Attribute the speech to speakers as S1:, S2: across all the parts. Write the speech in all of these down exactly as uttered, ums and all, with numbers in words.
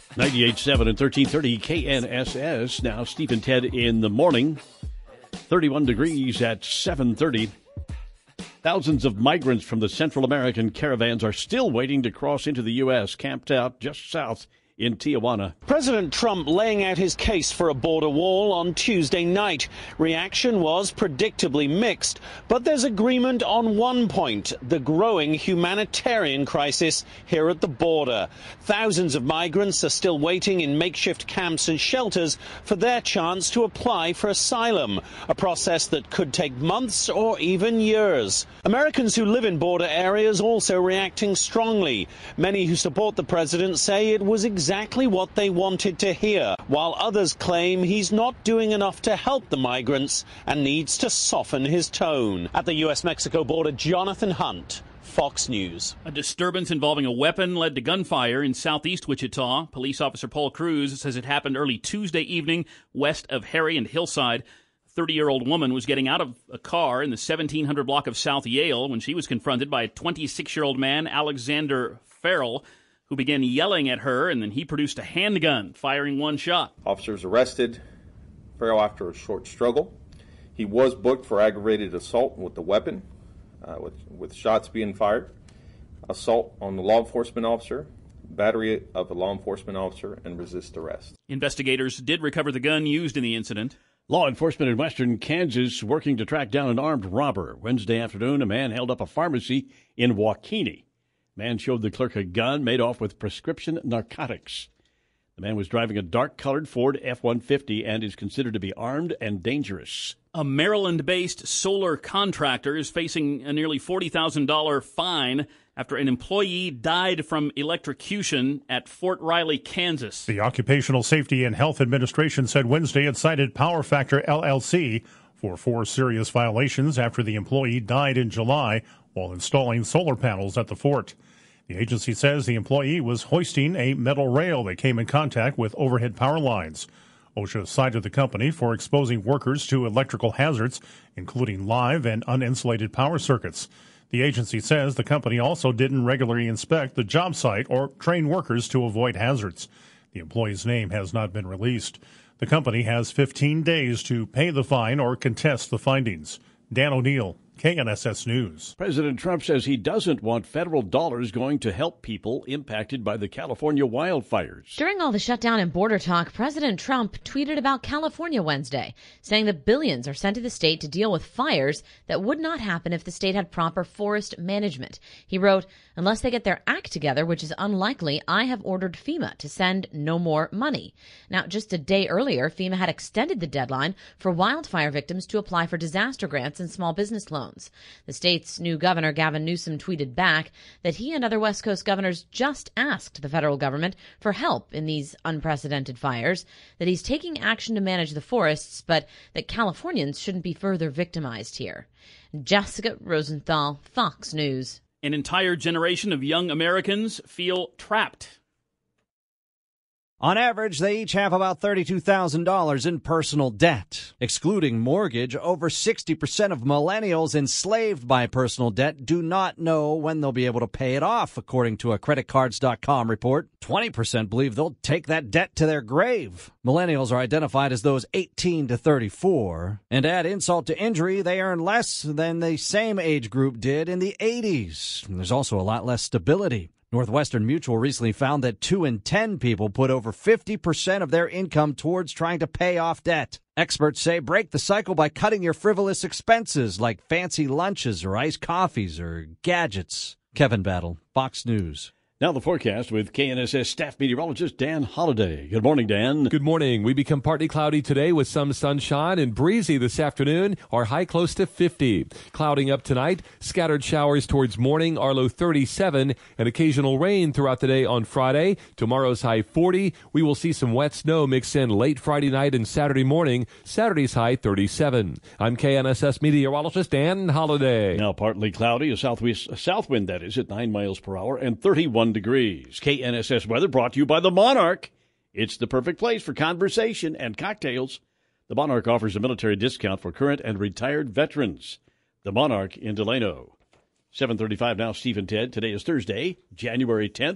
S1: ninety-eight point seven and thirteen thirty K N S S. Now, Steve and Ted in the morning. thirty-one degrees at seven thirty. Thousands of migrants from the Central American caravans are still waiting to cross into the U S, camped out just south in Tijuana.
S2: President Trump laying out his case for a border wall on Tuesday night. Reaction was predictably mixed, but there's agreement on one point, the growing humanitarian crisis here at the border. Thousands of migrants are still waiting in makeshift camps and shelters for their chance to apply for asylum, a process that could take months or even years. Americans who live in border areas also reacting strongly. Many who support the president say it was exactly exactly what they wanted to hear, while others claim he's not doing enough to help the migrants and needs to soften his tone. At the U S Mexico border, Jonathan Hunt, Fox News.
S3: A disturbance involving a weapon led to gunfire in southeast Wichita. Police officer Paul Cruz says it happened early Tuesday evening west of Harry and Hillside. thirty-year-old woman was getting out of a car in the seventeen hundred block of South Yale when she was confronted by a twenty-six-year-old man, Alexander Farrell, who began yelling at her, and then he produced a handgun, firing one shot.
S4: Officers arrested Farrell after a short struggle. He was booked for aggravated assault with the weapon, uh, with, with shots being fired, assault on the law enforcement officer, battery of a law enforcement officer, and resist arrest.
S3: Investigators did recover the gun used in the incident.
S1: Law enforcement in western Kansas working to track down an armed robber. Wednesday afternoon, a man held up a pharmacy in Waukene. Man showed the clerk a gun, made off with prescription narcotics. The man was driving a dark-colored Ford F one fifty and is considered to be armed and dangerous.
S3: A Maryland-based solar contractor is facing a nearly forty thousand dollars fine after an employee died from electrocution at Fort Riley, Kansas.
S5: The Occupational Safety and Health Administration said Wednesday it cited Power Factor L L C for four serious violations after the employee died in July while installing solar panels at the fort. The agency says the employee was hoisting a metal rail that came in contact with overhead power lines. OSHA cited the company for exposing workers to electrical hazards, including live and uninsulated power circuits. The agency says the company also didn't regularly inspect the job site or train workers to avoid hazards. The employee's name has not been released. The company has fifteen days to pay the fine or contest the findings. Dan O'Neill, K N S S News.
S1: President Trump says he doesn't want federal dollars going to help people impacted by the California wildfires.
S6: During all the shutdown and border talk, President Trump tweeted about California Wednesday, saying that billions are sent to the state to deal with fires that would not happen if the state had proper forest management. He wrote, "Unless they get their act together, which is unlikely, I have ordered FEMA to send no more money." Now, just a day earlier, FEMA had extended the deadline for wildfire victims to apply for disaster grants and small business loans. The state's new governor, Gavin Newsom, tweeted back that he and other West Coast governors just asked the federal government for help in these unprecedented fires, that he's taking action to manage the forests, but that Californians shouldn't be further victimized here. Jessica Rosenthal, Fox News.
S3: An entire generation of young Americans feel trapped.
S7: On average, they each have about thirty-two thousand dollars in personal debt. Excluding mortgage, over sixty percent of millennials enslaved by personal debt do not know when they'll be able to pay it off, according to a credit cards dot com report. twenty percent believe they'll take that debt to their grave. Millennials are identified as those eighteen to thirty-four. And add insult to injury, they earn less than the same age group did in the eighties. There's also a lot less stability. Northwestern Mutual recently found that two in ten people put over fifty percent of their income towards trying to pay off debt. Experts say break the cycle by cutting your frivolous expenses like fancy lunches or iced coffees or gadgets. Kevin Battle, Fox News.
S1: Now the forecast with K N S S staff meteorologist Dan Holliday. Good morning, Dan.
S8: Good morning. We become partly cloudy today with some sunshine and breezy this afternoon. Our high close to fifty. Clouding up tonight. Scattered showers towards morning. Our low thirty-seven. And occasional rain throughout the day on Friday. Tomorrow's high forty. We will see some wet snow mix in late Friday night and Saturday morning. Saturday's high thirty-seven. I'm K N S S meteorologist Dan Holliday.
S1: Now partly cloudy. A southwest a south wind, that is, at nine miles per hour and thirty-one degrees. K N S S weather brought to you by the Monarch. It's the perfect place for conversation and cocktails. The Monarch offers a military discount for current and retired veterans. The Monarch in Delano. seven thirty-five now, Steve and Ted. Today is Thursday, January tenth,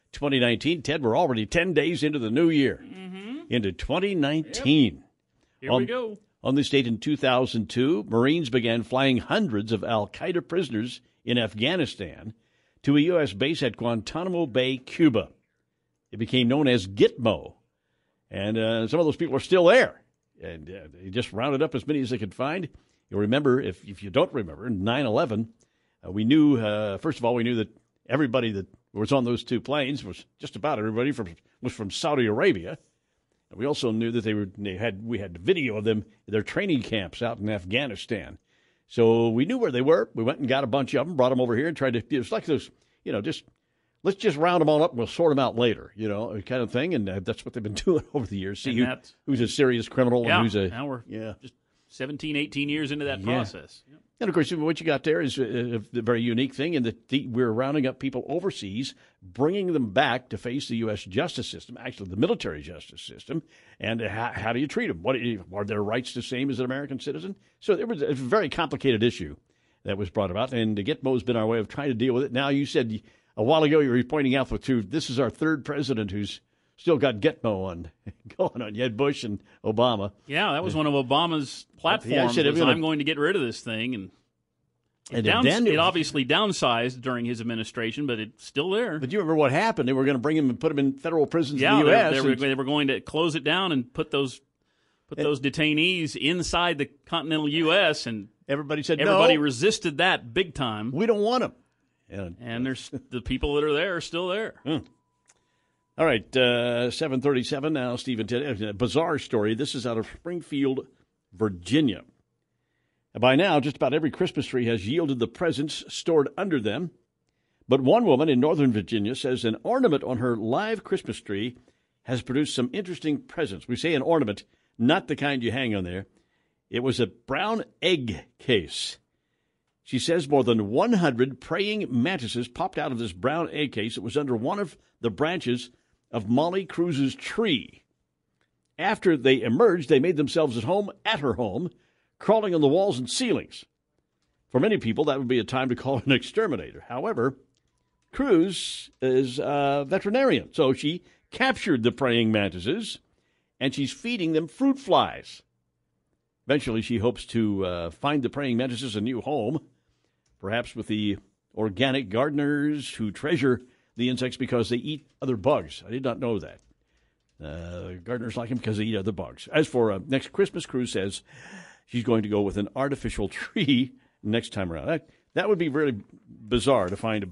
S1: twenty nineteen. Ted, we're already ten days into the new year,
S3: mm-hmm.
S1: into twenty nineteen.
S3: Yep. Here
S1: on,
S3: we go.
S1: On this date in two thousand two, Marines began flying hundreds of al-Qaeda prisoners in Afghanistan to a U S base at Guantanamo Bay, Cuba. It became known as Gitmo, and uh, some of those people are still there. And uh, they just rounded up as many as they could find. You'll remember, if, if you don't remember, nine eleven, uh, we knew, uh, first of all, we knew that everybody that was on those two planes was just about everybody from was from Saudi Arabia. And we also knew that they were they had we had video of them in their training camps out in Afghanistan. So we knew where they were. We went and got a bunch of them, brought them over here, and tried to. It was like those, you know, just let's just round them all up and we'll sort them out later, you know, kind of thing. And uh, that's what they've been doing over the years. See who, who's a serious criminal
S3: yeah,
S1: and who's a
S3: now we're
S1: yeah.
S3: just seventeen, eighteen years into that
S1: yeah.
S3: process. Yep.
S1: And, of course, what you got there is a, a very unique thing in that the, we're rounding up people overseas, bringing them back to face the U S justice system, actually the military justice system. And how, how do you treat them? What are their rights the same as an American citizen? So it was a very complicated issue that was brought about. And Gitmo's been our way of trying to deal with it. Now, you said a while ago you were pointing out the two. This is our third president who's still got Gitmo on going on. You had Bush and Obama.
S3: Yeah, that was one of Obama's platforms.
S1: Yeah, I said,
S3: was,
S1: gonna,
S3: I'm going to get rid of this thing, and, it,
S1: and
S3: down,
S1: then,
S3: it obviously downsized during his administration, but it's still there.
S1: But you remember what happened? They were going to bring him and put him in federal prisons
S3: yeah,
S1: in the U S.
S3: They, they, were, they were going to close it down and put those put
S1: and,
S3: those detainees inside the continental U S and
S1: everybody said
S3: everybody
S1: no,
S3: resisted that big time.
S1: We don't want them.
S3: And, and there's the people that are there are still there.
S1: Hmm. All right, uh, seven thirty-seven now, Stephen. A bizarre story. This is out of Springfield, Virginia. By now, just about every Christmas tree has yielded the presents stored under them. But one woman in Northern Virginia says an ornament on her live Christmas tree has produced some interesting presents. We say an ornament, not the kind you hang on there. It was a brown egg case. She says more than one hundred praying mantises popped out of this brown egg case. It was under one of the branches of Molly Cruz's tree. After they emerged, they made themselves at home at her home, crawling on the walls and ceilings. For many people, that would be a time to call an exterminator. However, Cruz is a veterinarian, so she captured the praying mantises, and she's feeding them fruit flies. Eventually, she hopes to uh, find the praying mantises a new home, perhaps with the organic gardeners who treasure the insects because they eat other bugs. I did not know that. Uh, gardeners like them because they eat other bugs. As for uh, next Christmas, Cruz says she's going to go with an artificial tree next time around. That, that would be really bizarre to find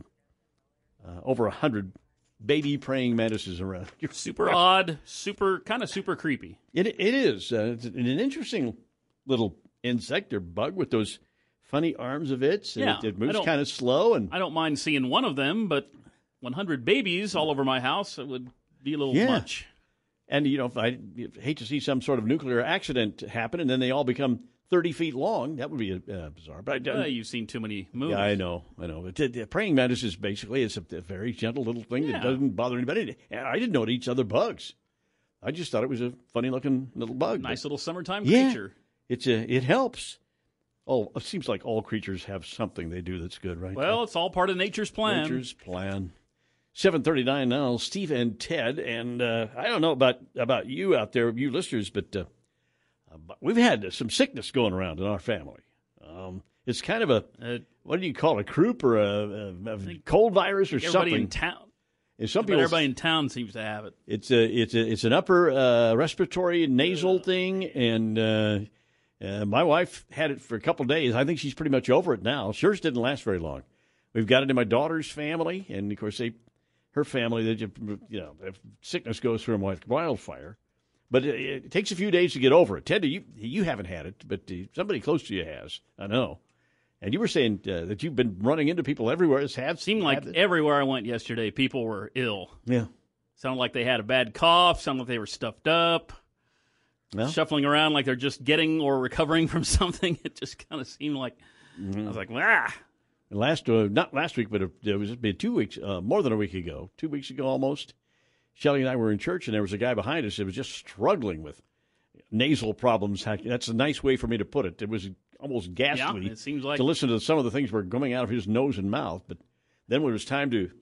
S1: uh, over a hundred baby praying mantises around.
S3: Super odd, super kind of super creepy.
S1: It it is. Uh, it's an interesting little insect or bug with those funny arms of its. And
S3: yeah,
S1: it, it moves kind of slow. And
S3: I don't mind seeing one of them, but one hundred babies all over my house, it would be a little
S1: yeah.
S3: much.
S1: And, you know, if I hate to see some sort of nuclear accident happen and then they all become thirty feet long. That would be uh, bizarre. But
S3: uh, You've seen too many movies.
S1: Yeah, I know. I know. But the praying mantis is basically it's a, a very gentle little thing
S3: yeah.
S1: that doesn't bother anybody. I didn't know it eats other bugs. I just thought it was a funny-looking little bug.
S3: Nice but, little summertime
S1: yeah,
S3: creature.
S1: It's a, it helps. Oh, it seems like all creatures have something they do that's good, right?
S3: Well, it's all part of nature's plan.
S1: Nature's plan. seven thirty-nine now, Steve and Ted. And uh, I don't know about, about you out there, you listeners, but uh, we've had some sickness going around in our family. Um, it's kind of a, uh, what do you call it, a croup or a, a, a cold virus or
S3: everybody
S1: something?
S3: In town.
S1: And some people,
S3: everybody in town seems to have it.
S1: It's a, it's a, it's an upper uh, respiratory nasal thing, and uh, uh, my wife had it for a couple of days. I think she's pretty much over it now. Hers didn't last very long. We've got it in my daughter's family, and of course they, her family, they just, you know, if sickness goes through them like wildfire. But it, it takes a few days to get over it. Ted, you you haven't had it, but uh, somebody close to you has. I know. And you were saying uh, that you've been running into people everywhere. It's had
S3: seemed like
S1: had
S3: everywhere I went yesterday, people were ill.
S1: Yeah,
S3: sounded like they had a bad cough. Sounded like they were stuffed up, well, shuffling around like they're just getting or recovering from something. It just kind of seemed like mm-hmm. I was like, ah.
S1: Last uh, not last week, but it was been two weeks, uh, more than a week ago, two weeks ago almost. Shelley and I were in church, and there was a guy behind us that was just struggling with nasal problems. That's a nice way for me to put it. It was almost ghastly
S3: yeah, it seems like
S1: to listen to some of the things were coming out of his nose and mouth. But then when it was time to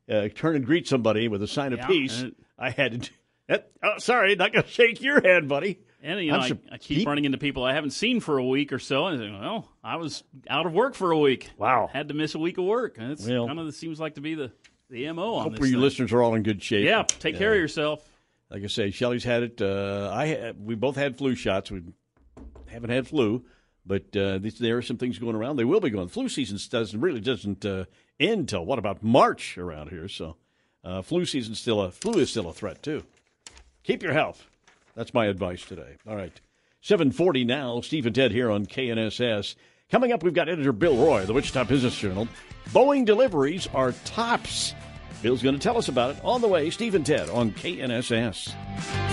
S1: uh, turn and greet somebody with a sign of
S3: Yeah,
S1: peace,
S3: and-
S1: I had to. Oh, sorry, not going to shake your hand, buddy.
S3: And, you know, I, I keep running into people I haven't seen for a week or so, and I think, well, I was out of work for a week.
S1: Wow.
S3: Had to miss a week of work. And it's
S1: Well,
S3: kind of seems like to be the, the M O on
S1: Hope
S3: this
S1: you
S3: thing.
S1: listeners are all in good shape.
S3: Yeah, take care of yourself.
S1: Like I say, Shelly's had it. Uh, I ha- we both had flu shots. We haven't had flu, but uh, this, there are some things going around. They will be going. Flu season doesn't really doesn't uh, end till what about March around here? So, uh, flu season still a flu is still a threat too. Keep your health. That's my advice today. All right, seven forty now. Steve and Ted here on K N S S. Coming up, we've got editor Bill Roy, the Wichita Business Journal. Boeing deliveries are tops. Bill's going to tell us about it on the way. Steve and Ted on K N S S.